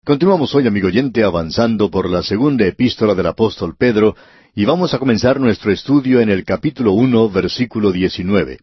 Continuamos hoy, amigo oyente, avanzando por la segunda epístola del apóstol Pedro, y vamos a comenzar nuestro estudio en el capítulo 1, versículo 19.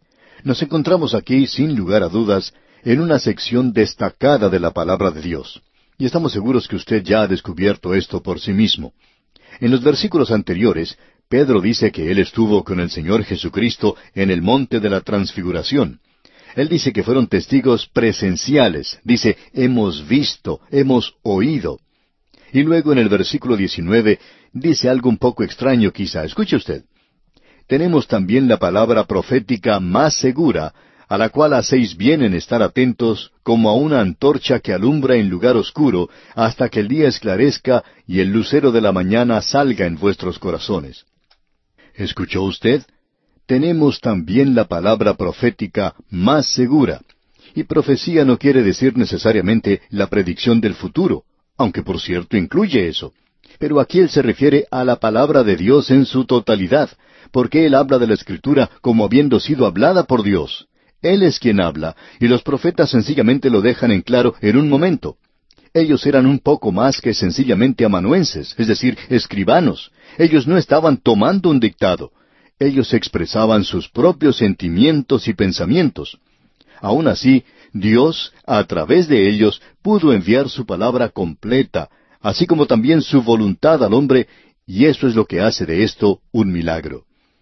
Nos encontramos aquí, sin lugar a dudas, en una sección destacada de la palabra de Dios. Y estamos seguros que usted ya ha descubierto esto por sí mismo. En los versículos anteriores, Pedro dice que él estuvo con el Señor Jesucristo en el monte de la Transfiguración. Él dice que fueron testigos presenciales. Dice, hemos visto, hemos oído. Y luego en el versículo 19 dice algo un poco extraño quizá. Escuche usted. Tenemos también la palabra profética más segura, a la cual hacéis bien en estar atentos como a una antorcha que alumbra en lugar oscuro, hasta que el día esclarezca y el lucero de la mañana salga en vuestros corazones. ¿Escuchó usted? Tenemos también la palabra profética más segura. Y profecía no quiere decir necesariamente la predicción del futuro, aunque por cierto incluye eso. Pero aquí él se refiere a la palabra de Dios en su totalidad, porque él habla de la Escritura como habiendo sido hablada por Dios. Él es quien habla, y los profetas sencillamente lo dejan en claro en un momento. Ellos eran un poco más que sencillamente amanuenses, es decir, escribanos. Ellos no estaban tomando un dictado. Ellos expresaban sus propios sentimientos y pensamientos. Aun así, Dios, a través de ellos, pudo enviar su palabra completa, así como también su voluntad al hombre, y eso es lo que hace de esto un milagro.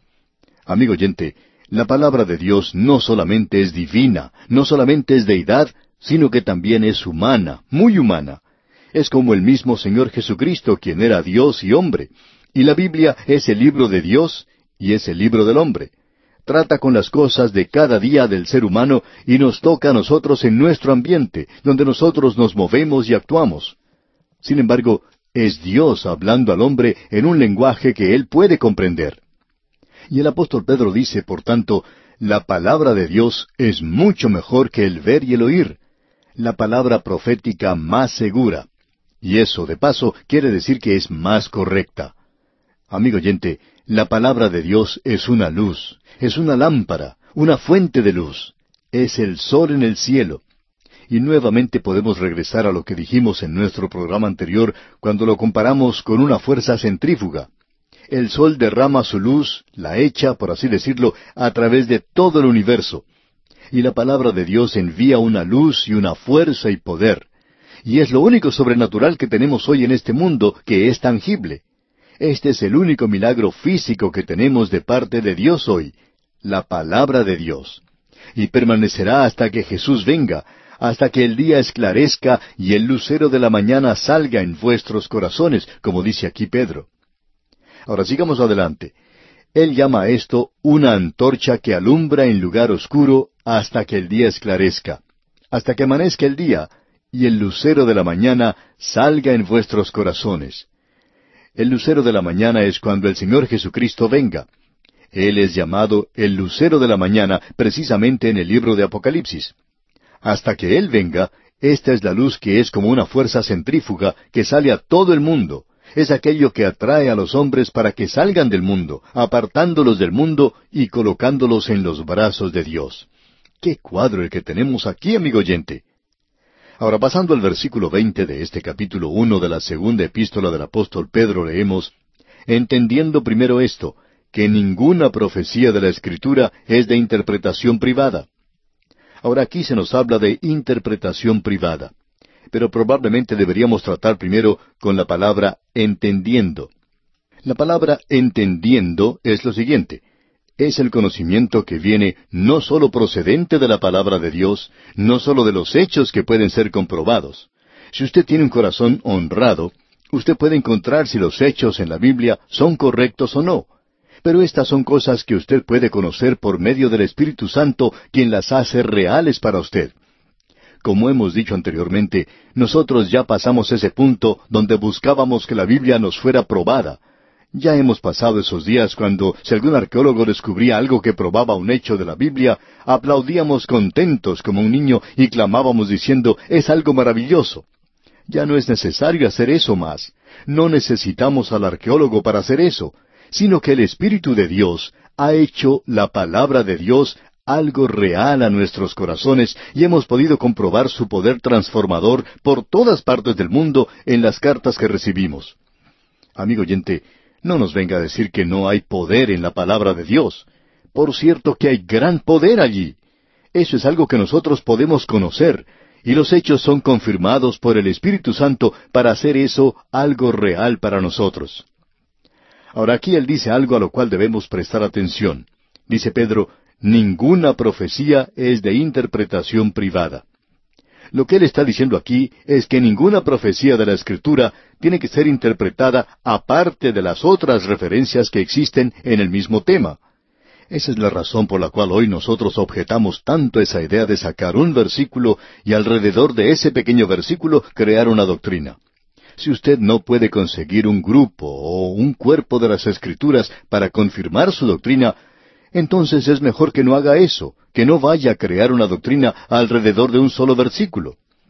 Amigo oyente, la palabra de Dios no solamente es divina, no solamente es deidad, sino que también es humana, muy humana. Es como el mismo Señor Jesucristo, quien era Dios y hombre. Y la Biblia es el libro de Dios y es el libro del hombre. Trata con las cosas de cada día del ser humano y nos toca a nosotros en nuestro ambiente, donde nosotros nos movemos y actuamos. Sin embargo, es Dios hablando al hombre en un lenguaje que él puede comprender. Y el apóstol Pedro dice, por tanto, la palabra de Dios es mucho mejor que el ver y el oír, la palabra profética más segura. Y eso, de paso, quiere decir que es más correcta. Amigo oyente, la palabra de Dios es una luz, es una lámpara, una fuente de luz. Es el sol en el cielo. Y nuevamente podemos regresar a lo que dijimos en nuestro programa anterior cuando lo comparamos con una fuerza centrífuga. El sol derrama su luz, la echa, por así decirlo, a través de todo el universo. Y la palabra de Dios envía una luz y una fuerza y poder. Y es lo único sobrenatural que tenemos hoy en este mundo que es tangible. Este es el único milagro físico que tenemos de parte de Dios hoy, la palabra de Dios. Y permanecerá hasta que Jesús venga, hasta que el día esclarezca y el lucero de la mañana salga en vuestros corazones, como dice aquí Pedro. Ahora sigamos adelante. Él llama a esto una antorcha que alumbra en lugar oscuro hasta que el día esclarezca, hasta que amanezca el día y el lucero de la mañana salga en vuestros corazones. El lucero de la mañana es cuando el Señor Jesucristo venga. Él es llamado el lucero de la mañana precisamente en el libro de Apocalipsis. Hasta que Él venga, esta es la luz que es como una fuerza centrífuga que sale a todo el mundo. Es aquello que atrae a los hombres para que salgan del mundo, apartándolos del mundo y colocándolos en los brazos de Dios. ¡Qué cuadro el que tenemos aquí, amigo oyente! Ahora, pasando al versículo 20 de este capítulo 1 de la segunda epístola del apóstol Pedro, leemos, entendiendo primero esto, que ninguna profecía de la Escritura es de interpretación privada. Ahora aquí se nos habla de interpretación privada, pero probablemente deberíamos tratar primero con la palabra entendiendo. La palabra entendiendo es lo siguiente. Es el conocimiento que viene no sólo procedente de la palabra de Dios, no sólo de los hechos que pueden ser comprobados. Si usted tiene un corazón honrado, usted puede encontrar si los hechos en la Biblia son correctos o no. Pero estas son cosas que usted puede conocer por medio del Espíritu Santo, quien las hace reales para usted. Como hemos dicho anteriormente, nosotros ya pasamos ese punto donde buscábamos que la Biblia nos fuera probada. Ya hemos pasado esos días cuando, si algún arqueólogo descubría algo que probaba un hecho de la Biblia, aplaudíamos contentos como un niño y clamábamos diciendo, es algo maravilloso. Ya no es necesario hacer eso más. No necesitamos al arqueólogo para hacer eso, sino que el Espíritu de Dios ha hecho la palabra de Dios algo real a nuestros corazones y hemos podido comprobar su poder transformador por todas partes del mundo en las cartas que recibimos. Amigo oyente, no nos venga a decir que no hay poder en la palabra de Dios. Por cierto que hay gran poder allí. Eso es algo que nosotros podemos conocer, y los hechos son confirmados por el Espíritu Santo para hacer eso algo real para nosotros. Ahora aquí él dice algo a lo cual debemos prestar atención. Dice Pedro, ninguna profecía es de interpretación privada. Lo que él está diciendo aquí es que ninguna profecía de la Escritura tiene que ser interpretada aparte de las otras referencias que existen en el mismo tema. Esa es la razón por la cual hoy nosotros objetamos tanto esa idea de sacar un versículo y alrededor de ese pequeño versículo crear una doctrina. Si usted no puede conseguir un grupo o un cuerpo de las Escrituras para confirmar su doctrina, entonces es mejor que no haga eso, que no vaya a crear una doctrina alrededor de un solo versículo.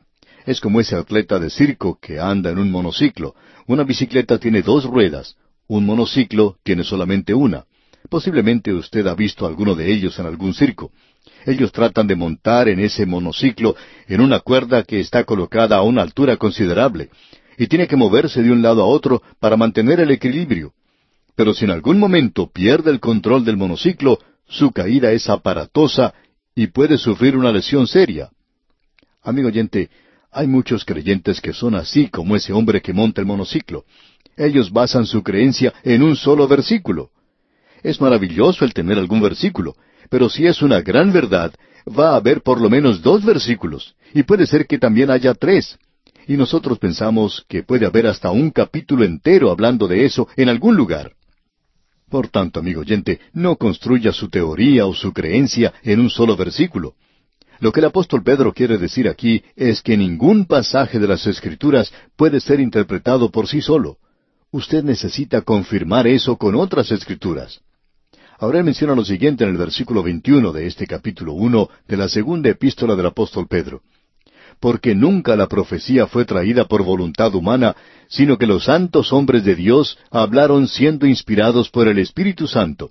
Es como ese atleta de circo que anda en un monociclo. Una bicicleta tiene dos ruedas, un monociclo tiene solamente una. Posiblemente usted ha visto alguno de ellos en algún circo. Ellos tratan de montar en ese monociclo en una cuerda que está colocada a una altura considerable, y tiene que moverse de un lado a otro para mantener el equilibrio. Pero si en algún momento pierde el control del monociclo, su caída es aparatosa y puede sufrir una lesión seria. Amigo oyente, hay muchos creyentes que son así como ese hombre que monta el monociclo. Ellos basan su creencia en un solo versículo. Es maravilloso el tener algún versículo, pero si es una gran verdad, va a haber por lo menos 2 versículos, y puede ser que también haya 3. Y nosotros pensamos que puede haber hasta un capítulo entero hablando de eso en algún lugar. Por tanto, amigo oyente, no construya su teoría o su creencia en un solo versículo. Lo que el apóstol Pedro quiere decir aquí es que ningún pasaje de las Escrituras puede ser interpretado por sí solo. Usted necesita confirmar eso con otras Escrituras. Ahora él menciona lo siguiente en el versículo 21 de este capítulo 1 de la segunda epístola del apóstol Pedro. Porque nunca la profecía fue traída por voluntad humana, sino que los santos hombres de Dios hablaron siendo inspirados por el Espíritu Santo.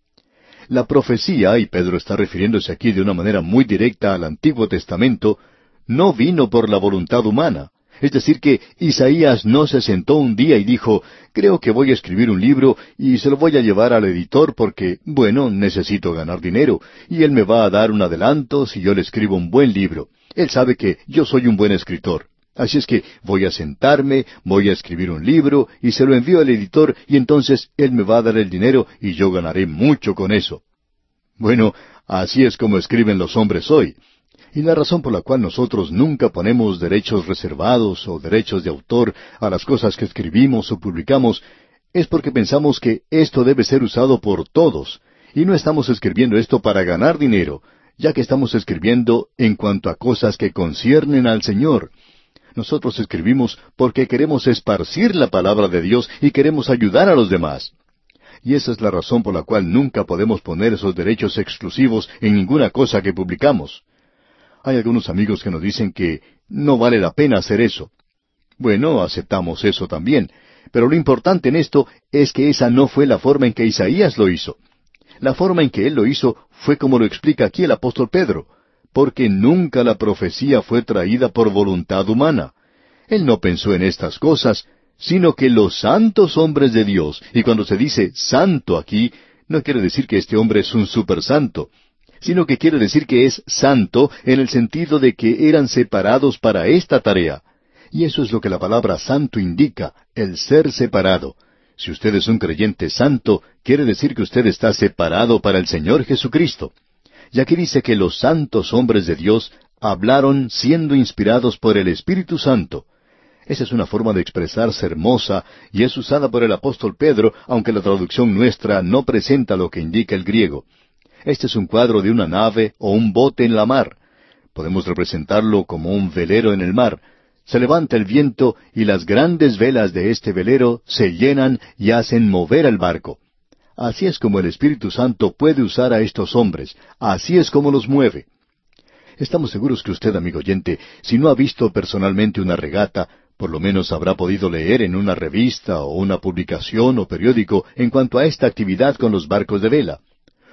La profecía, y Pedro está refiriéndose aquí de una manera muy directa al Antiguo Testamento, no vino por la voluntad humana. Es decir, que Isaías no se sentó un día y dijo, creo que voy a escribir un libro y se lo voy a llevar al editor porque, bueno, necesito ganar dinero, y él me va a dar un adelanto si yo le escribo un buen libro. Él sabe que yo soy un buen escritor. Así es que voy a sentarme, voy a escribir un libro y se lo envío al editor y entonces él me va a dar el dinero y yo ganaré mucho con eso. Bueno, así es como escriben los hombres hoy. Y la razón por la cual nosotros nunca ponemos derechos reservados o derechos de autor a las cosas que escribimos o publicamos es porque pensamos que esto debe ser usado por todos, y no estamos escribiendo esto para ganar dinero, ya que estamos escribiendo en cuanto a cosas que conciernen al Señor. Nosotros escribimos porque queremos esparcir la palabra de Dios y queremos ayudar a los demás. Y esa es la razón por la cual nunca podemos poner esos derechos exclusivos en ninguna cosa que publicamos. Hay algunos amigos que nos dicen que no vale la pena hacer eso. Bueno, aceptamos eso también, pero lo importante en esto es que esa no fue la forma en que Isaías lo hizo. La forma en que él lo hizo fue como lo explica aquí el apóstol Pedro, porque nunca la profecía fue traída por voluntad humana. Él no pensó en estas cosas, sino que los santos hombres de Dios, y cuando se dice santo aquí, no quiere decir que este hombre es un supersanto, sino que quiere decir que es santo en el sentido de que eran separados para esta tarea. Y eso es lo que la palabra santo indica, el ser separado. Si usted es un creyente santo, quiere decir que usted está separado para el Señor Jesucristo. Y aquí dice que los santos hombres de Dios hablaron siendo inspirados por el Espíritu Santo. Esa es una forma de expresarse hermosa y es usada por el apóstol Pedro, aunque la traducción nuestra no presenta lo que indica el griego. Este es un cuadro de una nave o un bote en la mar. Podemos representarlo como un velero en el mar. Se levanta el viento y las grandes velas de este velero se llenan y hacen mover el barco. Así es como el Espíritu Santo puede usar a estos hombres. Así es como los mueve. Estamos seguros que usted, amigo oyente, si no ha visto personalmente una regata, por lo menos habrá podido leer en una revista o una publicación o periódico en cuanto a esta actividad con los barcos de vela.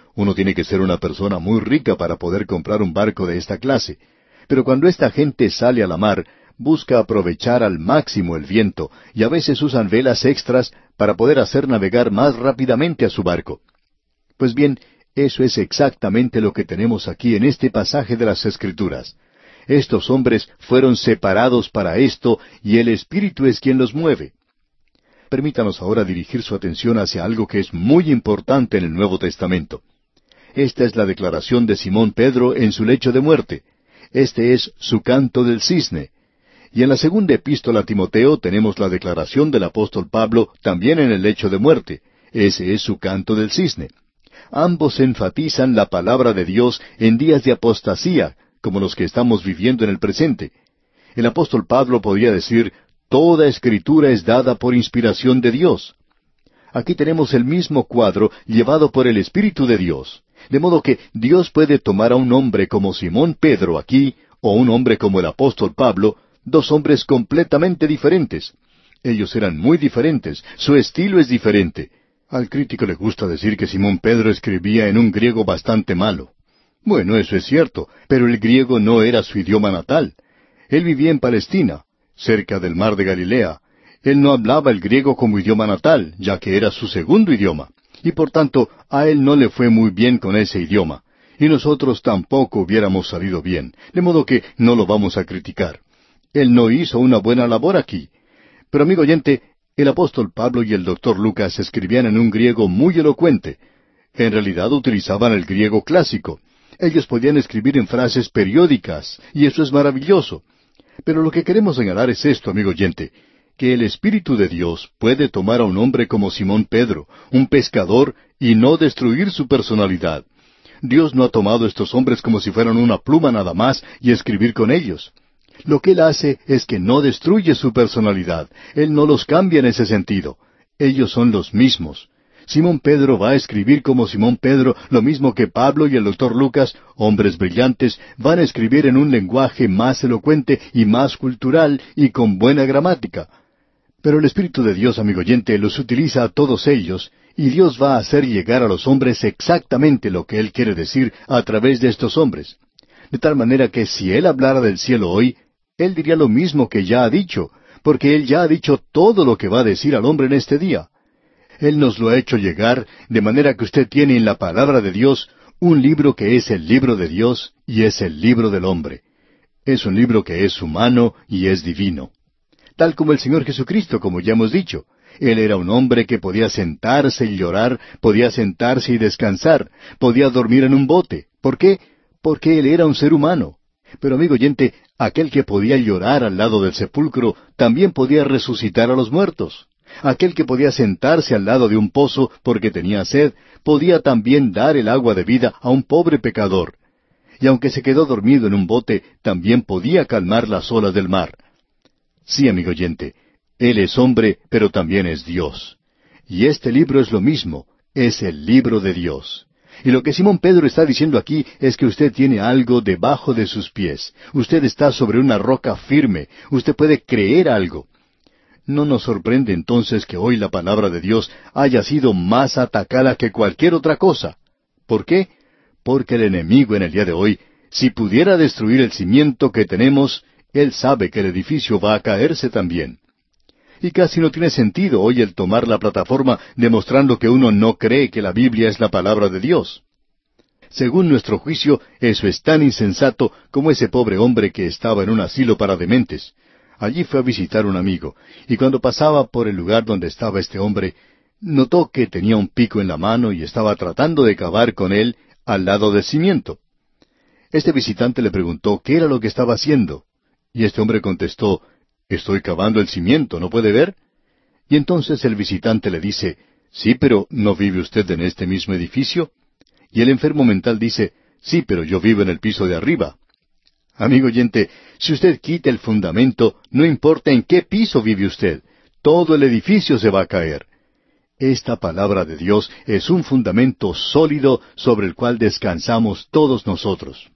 Uno tiene que ser una persona muy rica para poder comprar un barco de esta clase. Pero cuando esta gente sale a la mar, busca aprovechar al máximo el viento, y a veces usan velas extras para poder hacer navegar más rápidamente a su barco. Pues bien, eso es exactamente lo que tenemos aquí en este pasaje de las Escrituras. Estos hombres fueron separados para esto, y el Espíritu es quien los mueve. Permítanos ahora dirigir su atención hacia algo que es muy importante en el Nuevo Testamento. Esta es la declaración de Simón Pedro en su lecho de muerte. Este es su canto del cisne. Y en la segunda epístola a Timoteo tenemos la declaración del apóstol Pablo también en el lecho de muerte. Ese es su canto del cisne. Ambos enfatizan la palabra de Dios en días de apostasía, como los que estamos viviendo en el presente. El apóstol Pablo podía decir, toda escritura es dada por inspiración de Dios. Aquí tenemos el mismo cuadro llevado por el Espíritu de Dios. De modo que Dios puede tomar a un hombre como Simón Pedro aquí, o un hombre como el apóstol Pablo, dos hombres completamente diferentes. Ellos eran muy diferentes, su estilo es diferente. Al crítico le gusta decir que Simón Pedro escribía en un griego bastante malo. Bueno, eso es cierto, pero el griego no era su idioma natal. Él vivía en Palestina, cerca del mar de Galilea. Él no hablaba el griego como idioma natal, ya que era su segundo idioma, y por tanto a él no le fue muy bien con ese idioma, y nosotros tampoco hubiéramos salido bien, de modo que no lo vamos a criticar. Él no hizo una buena labor aquí. Pero amigo oyente, el apóstol Pablo y el doctor Lucas escribían en un griego muy elocuente. En realidad utilizaban el griego clásico. Ellos podían escribir en frases periódicas, y eso es maravilloso. Pero lo que queremos señalar es esto, amigo oyente, que el Espíritu de Dios puede tomar a un hombre como Simón Pedro, un pescador, y no destruir su personalidad. Dios no ha tomado a estos hombres como si fueran una pluma nada más y escribir con ellos. Lo que Él hace es que no destruye su personalidad. Él no los cambia en ese sentido. Ellos son los mismos. Simón Pedro va a escribir como Simón Pedro, lo mismo que Pablo y el doctor Lucas, hombres brillantes, van a escribir en un lenguaje más elocuente y más cultural y con buena gramática. Pero el Espíritu de Dios, amigo oyente, los utiliza a todos ellos, y Dios va a hacer llegar a los hombres exactamente lo que Él quiere decir a través de estos hombres. De tal manera que si Él hablara del cielo hoy, Él diría lo mismo que ya ha dicho, porque Él ya ha dicho todo lo que va a decir al hombre en este día. Él nos lo ha hecho llegar, de manera que usted tiene en la palabra de Dios un libro que es el libro de Dios y es el libro del hombre. Es un libro que es humano y es divino. Tal como el Señor Jesucristo, como ya hemos dicho. Él era un hombre que podía sentarse y llorar, podía sentarse y descansar, podía dormir en un bote. ¿Por qué? Porque Él era un ser humano. Pero amigo oyente, aquel que podía llorar al lado del sepulcro, también podía resucitar a los muertos. Aquel que podía sentarse al lado de un pozo porque tenía sed, podía también dar el agua de vida a un pobre pecador. Y aunque se quedó dormido en un bote, también podía calmar las olas del mar. Sí, amigo oyente, Él es hombre, pero también es Dios. Y este libro es lo mismo, es el libro de Dios. Y lo que Simón Pedro está diciendo aquí es que usted tiene algo debajo de sus pies. Usted está sobre una roca firme. Usted puede creer algo. No nos sorprende entonces que hoy la palabra de Dios haya sido más atacada que cualquier otra cosa. ¿Por qué? Porque el enemigo en el día de hoy, si pudiera destruir el cimiento que tenemos, él sabe que el edificio va a caerse también. Y casi no tiene sentido hoy el tomar la plataforma demostrando que uno no cree que la Biblia es la palabra de Dios. Según nuestro juicio, eso es tan insensato como ese pobre hombre que estaba en un asilo para dementes. Allí fue a visitar un amigo, y cuando pasaba por el lugar donde estaba este hombre, notó que tenía un pico en la mano y estaba tratando de cavar con él al lado del cimiento. Este visitante le preguntó qué era lo que estaba haciendo, y este hombre contestó, «Estoy cavando el cimiento, ¿no puede ver?» Y entonces el visitante le dice, «Sí, pero ¿no vive usted en este mismo edificio?» Y el enfermo mental dice, «Sí, pero yo vivo en el piso de arriba». Amigo oyente, si usted quita el fundamento, no importa en qué piso vive usted, todo el edificio se va a caer. Esta palabra de Dios es un fundamento sólido sobre el cual descansamos todos nosotros.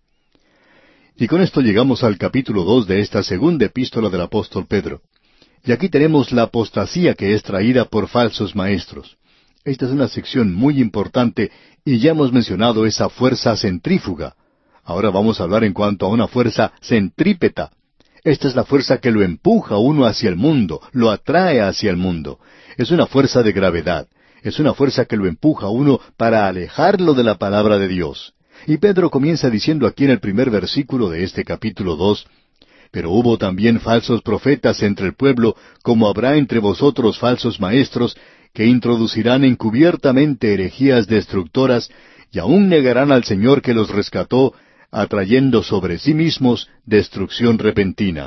Y con esto llegamos al capítulo 2 de esta segunda epístola del apóstol Pedro. Y aquí tenemos la apostasía que es traída por falsos maestros. Esta es una sección muy importante y ya hemos mencionado esa fuerza centrífuga. Ahora vamos a hablar en cuanto a una fuerza centrípeta. Esta es la fuerza que lo empuja a uno hacia el mundo, lo atrae hacia el mundo. Es una fuerza de gravedad. Es una fuerza que lo empuja a uno para alejarlo de la palabra de Dios. Y Pedro comienza diciendo aquí en el primer versículo de este capítulo 2, pero hubo también falsos profetas entre el pueblo, como habrá entre vosotros falsos maestros, que introducirán encubiertamente herejías destructoras, y aún negarán al Señor que los rescató, atrayendo sobre sí mismos destrucción repentina.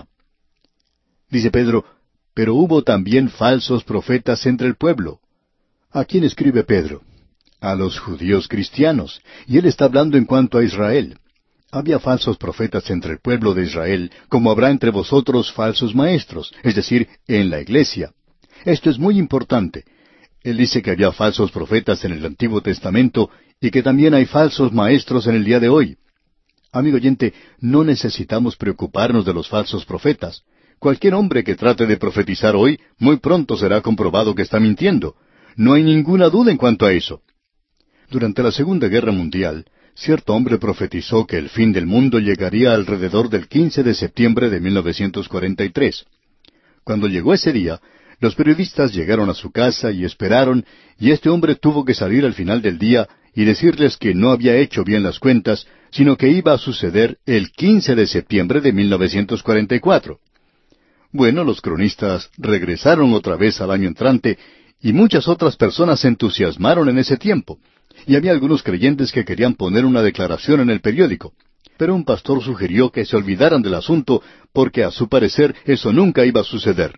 Dice Pedro, pero hubo también falsos profetas entre el pueblo. ¿A quién escribe Pedro? A los judíos cristianos, y él está hablando en cuanto a Israel. Había falsos profetas entre el pueblo de Israel, como habrá entre vosotros falsos maestros, es decir, en la iglesia. Esto es muy importante. Él dice que había falsos profetas en el Antiguo Testamento y que también hay falsos maestros en el día de hoy. Amigo oyente, no necesitamos preocuparnos de los falsos profetas. Cualquier hombre que trate de profetizar hoy, muy pronto será comprobado que está mintiendo. No hay ninguna duda en cuanto a eso. Durante la Segunda Guerra Mundial, cierto hombre profetizó que el fin del mundo llegaría alrededor del 15 de septiembre de 1943. Cuando llegó ese día, los periodistas llegaron a su casa y esperaron, y este hombre tuvo que salir al final del día y decirles que no había hecho bien las cuentas, sino que iba a suceder el 15 de septiembre de 1944. Bueno, los cronistas regresaron otra vez al año entrante, y muchas otras personas se entusiasmaron en ese tiempo. Y había algunos creyentes que querían poner una declaración en el periódico. Pero un pastor sugirió que se olvidaran del asunto, porque a su parecer eso nunca iba a suceder.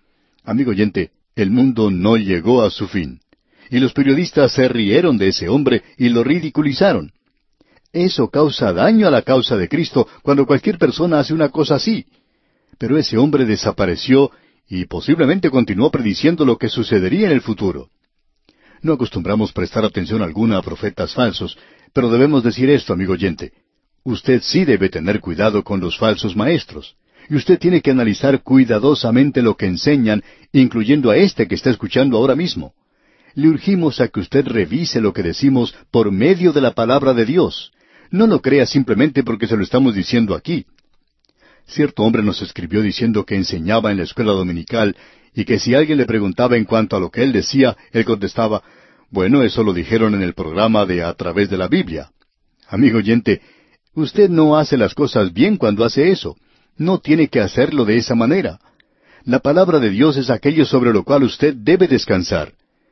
Amigo oyente, el mundo no llegó a su fin. Y los periodistas se rieron de ese hombre y lo ridiculizaron. Eso causa daño a la causa de Cristo cuando cualquier persona hace una cosa así. Pero ese hombre desapareció y posiblemente continuó prediciendo lo que sucedería en el futuro. No acostumbramos prestar atención alguna a profetas falsos, pero debemos decir esto, amigo oyente. Usted sí debe tener cuidado con los falsos maestros. Y usted tiene que analizar cuidadosamente lo que enseñan, incluyendo a este que está escuchando ahora mismo. Le urgimos a que usted revise lo que decimos por medio de la palabra de Dios. No lo crea simplemente porque se lo estamos diciendo aquí. Cierto hombre nos escribió diciendo que enseñaba en la escuela dominical y que si alguien le preguntaba en cuanto a lo que él decía, él contestaba, bueno, eso lo dijeron en el programa de A Través de la Biblia. Amigo oyente, usted no hace las cosas bien cuando hace eso. No tiene que hacerlo de esa manera. La palabra de Dios es aquello sobre lo cual usted debe descansar.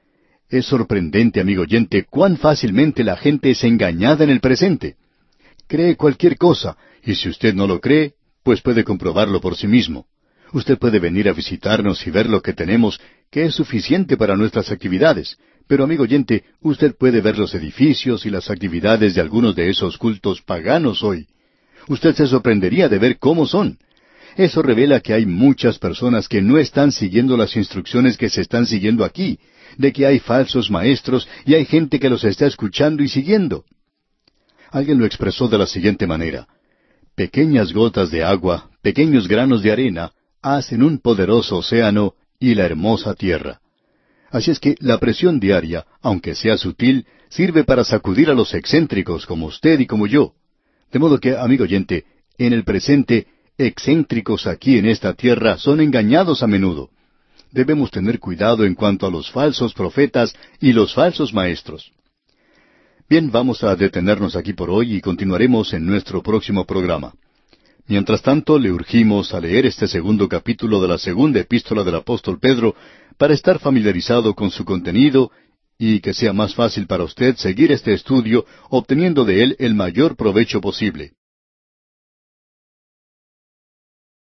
Es sorprendente, amigo oyente, cuán fácilmente la gente es engañada en el presente. Cree cualquier cosa, y si usted no lo cree, pues puede comprobarlo por sí mismo. Usted puede venir a visitarnos y ver lo que tenemos, que es suficiente para nuestras actividades. Pero, amigo oyente, usted puede ver los edificios y las actividades de algunos de esos cultos paganos hoy. Usted se sorprendería de ver cómo son. Eso revela que hay muchas personas que no están siguiendo las instrucciones que se están siguiendo aquí, de que hay falsos maestros y hay gente que los está escuchando y siguiendo. Alguien lo expresó de la siguiente manera: pequeñas gotas de agua, pequeños granos de arena, hacen un poderoso océano y la hermosa tierra. Así es que la presión diaria, aunque sea sutil, sirve para sacudir a los excéntricos como usted y como yo. De modo que, amigo oyente, en el presente, excéntricos aquí en esta tierra son engañados a menudo. Debemos tener cuidado en cuanto a los falsos profetas y los falsos maestros. Bien, vamos a detenernos aquí por hoy y continuaremos en nuestro próximo programa. Mientras tanto, le urgimos a leer este segundo capítulo de la segunda epístola del apóstol Pedro para estar familiarizado con su contenido y que sea más fácil para usted seguir este estudio obteniendo de él el mayor provecho posible.